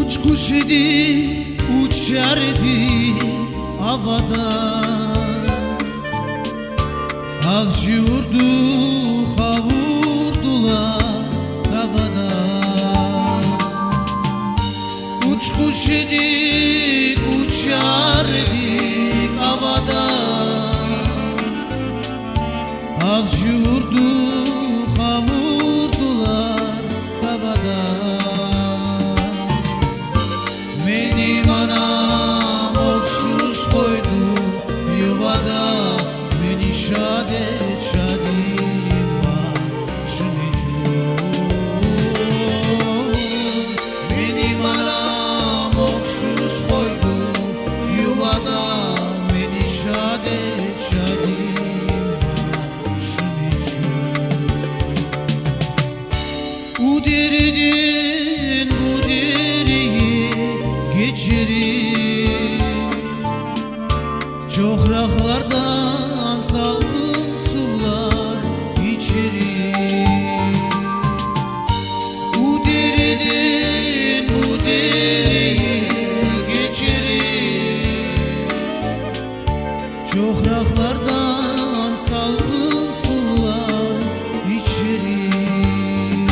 Uç kuş idi, uçardı havada. Avcı vurdu, kavurdular havada. Uç kuş idik, uçardık havada. Avcı vurdu, kavurdular havada. Benim anam oksuz koydu yuvada. Beni şad et şadim başını cür. Benim anam oksuz koydu yuvada. Beni şad et şadim başını cür. Bu deridin bu deriyi geçirir. Çok raklardan salgın sular içerir. Bu deridin bu deriyi geçirir. Çok raklardan salgın sular içerir.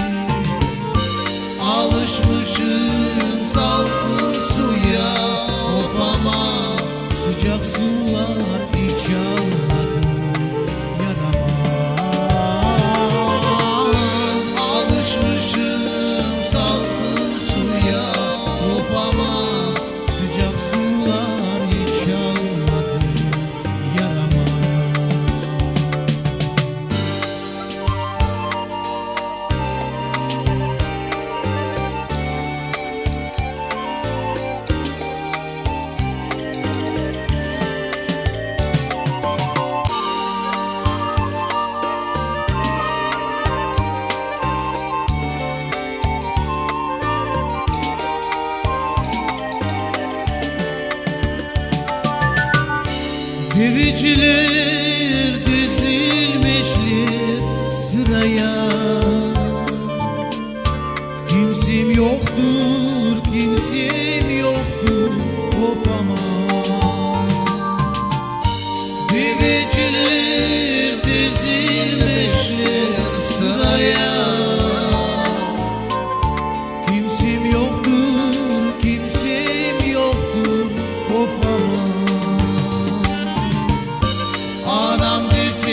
Alışmışım salgın suya, of ama sıcak sular hiç almadı yarama. Alışmışım salgın suya, of ama sıcak sular hiç almadı yarama. Deveciler dizilmişler sıraya. Kimsim yoktur, kimsem yoktur, hop aman. Deveciler dizilmişler sıraya. Kimsim yoktur, kimsem yoktur, hop aman. Anam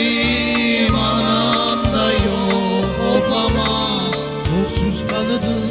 desem anam da yok, of ama oksuz kaldı